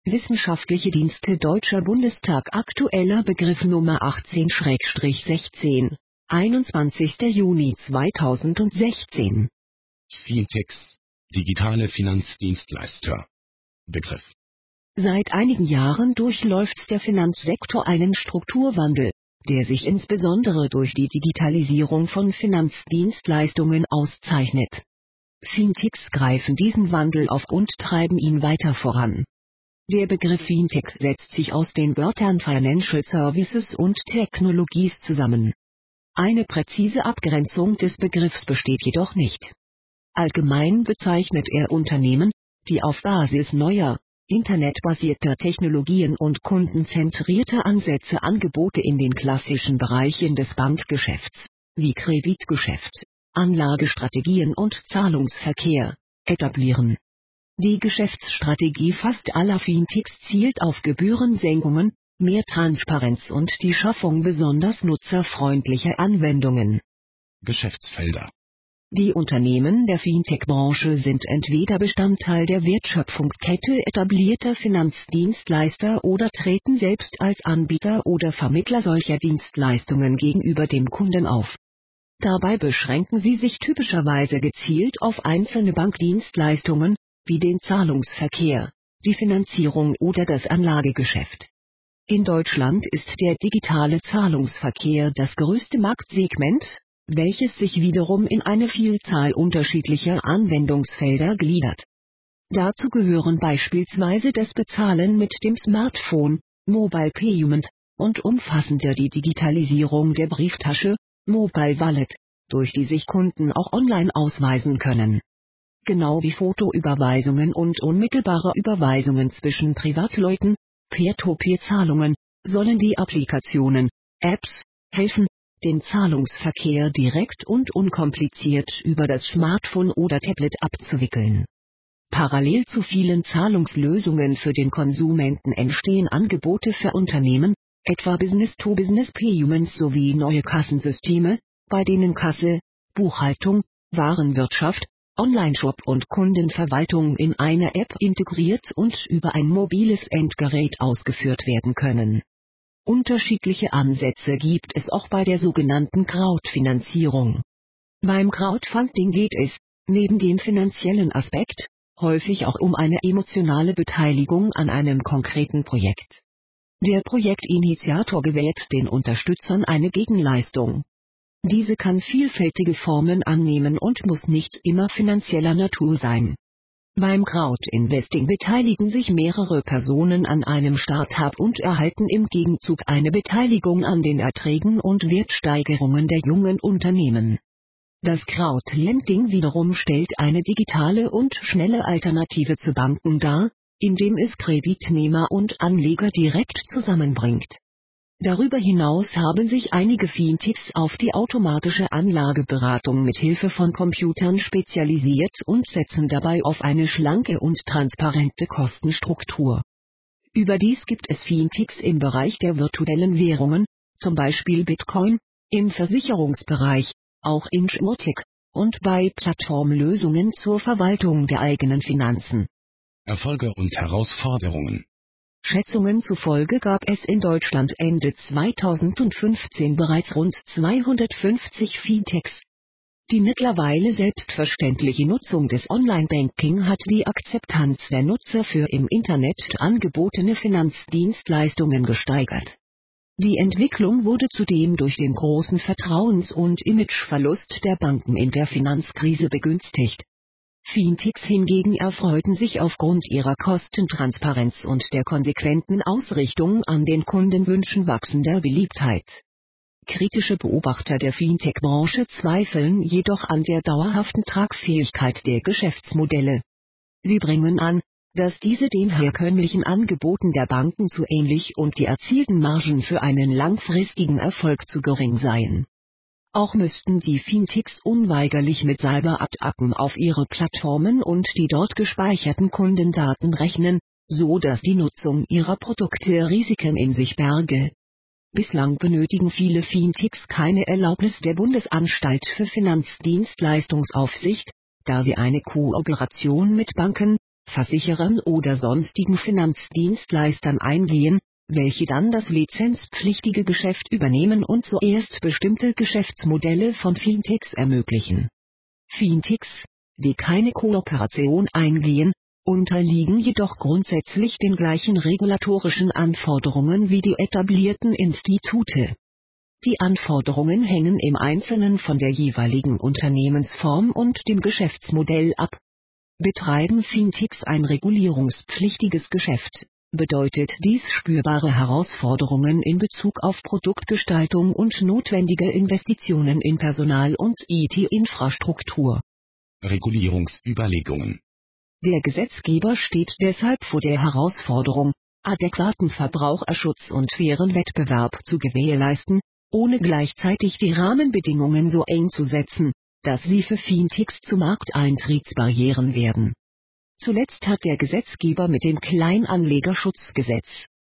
Wissenschaftliche Dienste Deutscher Bundestag. Aktueller Begriff Nummer 18/16, 21. Juni 2016. Fintechs, digitale Finanzdienstleister. Begriff. Seit einigen Jahren durchläuft der Finanzsektor einen Strukturwandel, der sich insbesondere durch die Digitalisierung von Finanzdienstleistungen auszeichnet. Fintechs greifen diesen Wandel auf und treiben ihn weiter voran. Der Begriff Fintech setzt sich aus den Wörtern Financial Services und Technologies zusammen. Eine präzise Abgrenzung des Begriffs besteht jedoch nicht. Allgemein bezeichnet er Unternehmen, die auf Basis neuer, internetbasierter Technologien und kundenzentrierter Ansätze Angebote in den klassischen Bereichen des Bankgeschäfts, wie Kreditgeschäft, Anlagestrategien und Zahlungsverkehr, etablieren. Die Geschäftsstrategie fast aller Fintechs zielt auf Gebührensenkungen, mehr Transparenz und die Schaffung besonders nutzerfreundlicher Anwendungen. Geschäftsfelder. Die Unternehmen der Fintech-Branche sind entweder Bestandteil der Wertschöpfungskette etablierter Finanzdienstleister oder treten selbst als Anbieter oder Vermittler solcher Dienstleistungen gegenüber dem Kunden auf. Dabei beschränken sie sich typischerweise gezielt auf einzelne Bankdienstleistungen, wie den Zahlungsverkehr, die Finanzierung oder das Anlagegeschäft. In Deutschland ist der digitale Zahlungsverkehr das größte Marktsegment, welches sich wiederum in eine Vielzahl unterschiedlicher Anwendungsfelder gliedert. Dazu gehören beispielsweise das Bezahlen mit dem Smartphone, Mobile Payment, und umfassender die Digitalisierung der Brieftasche, Mobile Wallet, durch die sich Kunden auch online ausweisen können. Genau wie Fotoüberweisungen und unmittelbare Überweisungen zwischen Privatleuten, Peer-to-Peer-Zahlungen, sollen die Applikationen, Apps, helfen, den Zahlungsverkehr direkt und unkompliziert über das Smartphone oder Tablet abzuwickeln. Parallel zu vielen Zahlungslösungen für den Konsumenten entstehen Angebote für Unternehmen, etwa Business-to-Business-Payments sowie neue Kassensysteme, bei denen Kasse, Buchhaltung, Warenwirtschaft, Onlineshop und Kundenverwaltung in einer App integriert und über ein mobiles Endgerät ausgeführt werden können. Unterschiedliche Ansätze gibt es auch bei der sogenannten Crowdfinanzierung. Beim Crowdfunding geht es, neben dem finanziellen Aspekt, häufig auch um eine emotionale Beteiligung an einem konkreten Projekt. Der Projektinitiator gewährt den Unterstützern eine Gegenleistung. Diese kann vielfältige Formen annehmen und muss nicht immer finanzieller Natur sein. Beim Crowdinvesting beteiligen sich mehrere Personen an einem Startup und erhalten im Gegenzug eine Beteiligung an den Erträgen und Wertsteigerungen der jungen Unternehmen. Das Crowdlending wiederum stellt eine digitale und schnelle Alternative zu Banken dar, indem es Kreditnehmer und Anleger direkt zusammenbringt. Darüber hinaus haben sich einige Fintechs auf die automatische Anlageberatung mit Hilfe von Computern spezialisiert und setzen dabei auf eine schlanke und transparente Kostenstruktur. Überdies gibt es Fintechs im Bereich der virtuellen Währungen, zum Beispiel Bitcoin, im Versicherungsbereich, auch Insurtech, und bei Plattformlösungen zur Verwaltung der eigenen Finanzen. Erfolge und Herausforderungen. Schätzungen zufolge gab es in Deutschland Ende 2015 bereits rund 250 Fintechs. Die mittlerweile selbstverständliche Nutzung des Online-Banking hat die Akzeptanz der Nutzer für im Internet angebotene Finanzdienstleistungen gesteigert. Die Entwicklung wurde zudem durch den großen Vertrauens- und Imageverlust der Banken in der Finanzkrise begünstigt. Fintechs hingegen erfreuten sich aufgrund ihrer Kostentransparenz und der konsequenten Ausrichtung an den Kundenwünschen wachsender Beliebtheit. Kritische Beobachter der Fintech-Branche zweifeln jedoch an der dauerhaften Tragfähigkeit der Geschäftsmodelle. Sie bringen an, dass diese den herkömmlichen Angeboten der Banken zu ähnlich und die erzielten Margen für einen langfristigen Erfolg zu gering seien. Auch müssten die Fintechs unweigerlich mit Cyberattacken auf ihre Plattformen und die dort gespeicherten Kundendaten rechnen, so dass die Nutzung ihrer Produkte Risiken in sich berge. Bislang benötigen viele Fintechs keine Erlaubnis der Bundesanstalt für Finanzdienstleistungsaufsicht, da sie eine Kooperation mit Banken, Versicherern oder sonstigen Finanzdienstleistern eingehen, welche dann das lizenzpflichtige Geschäft übernehmen und so erst bestimmte Geschäftsmodelle von Fintechs ermöglichen. Fintechs, die keine Kooperation eingehen, unterliegen jedoch grundsätzlich den gleichen regulatorischen Anforderungen wie die etablierten Institute. Die Anforderungen hängen im Einzelnen von der jeweiligen Unternehmensform und dem Geschäftsmodell ab. Betreiben Fintechs ein regulierungspflichtiges Geschäft, bedeutet dies spürbare Herausforderungen in Bezug auf Produktgestaltung und notwendige Investitionen in Personal und IT-Infrastruktur. Regulierungsüberlegungen. Der Gesetzgeber steht deshalb vor der Herausforderung, adäquaten Verbraucherschutz und fairen Wettbewerb zu gewährleisten, ohne gleichzeitig die Rahmenbedingungen so eng zu setzen, dass sie für Fintechs zu Markteintrittsbarrieren werden. Zuletzt hat der Gesetzgeber mit dem Kleinanlegerschutzgesetz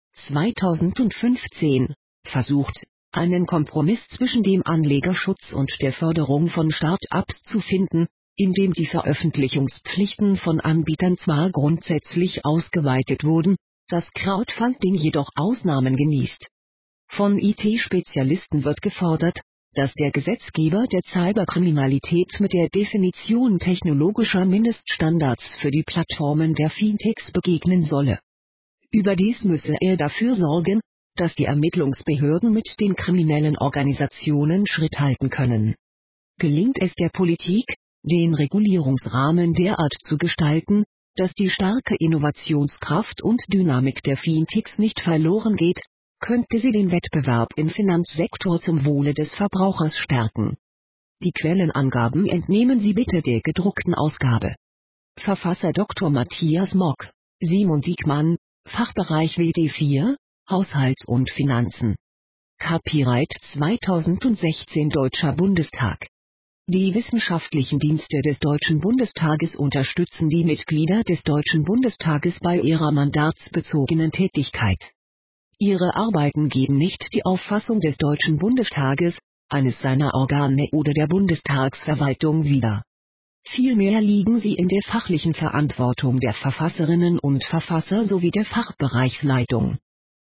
2015 versucht, einen Kompromiss zwischen dem Anlegerschutz und der Förderung von Start-ups zu finden, indem die Veröffentlichungspflichten von Anbietern zwar grundsätzlich ausgeweitet wurden, das Crowdfunding jedoch Ausnahmen genießt. Von IT-Spezialisten wird gefordert, dass der Gesetzgeber der Cyberkriminalität mit der Definition technologischer Mindeststandards für die Plattformen der Fintechs begegnen solle. Überdies müsse er dafür sorgen, dass die Ermittlungsbehörden mit den kriminellen Organisationen Schritt halten können. Gelingt es der Politik, den Regulierungsrahmen derart zu gestalten, dass die starke Innovationskraft und Dynamik der Fintechs nicht verloren geht, könnte sie den Wettbewerb im Finanzsektor zum Wohle des Verbrauchers stärken. Die Quellenangaben entnehmen Sie bitte der gedruckten Ausgabe. Verfasser Dr. Matthias Mock, Simon Diekmann, Fachbereich WD4, Haushalts- und Finanzen. Copyright 2016 Deutscher Bundestag. Die wissenschaftlichen Dienste des Deutschen Bundestages unterstützen die Mitglieder des Deutschen Bundestages bei ihrer mandatsbezogenen Tätigkeit. Ihre Arbeiten geben nicht die Auffassung des Deutschen Bundestages, eines seiner Organe oder der Bundestagsverwaltung wider. Vielmehr liegen sie in der fachlichen Verantwortung der Verfasserinnen und Verfasser sowie der Fachbereichsleitung.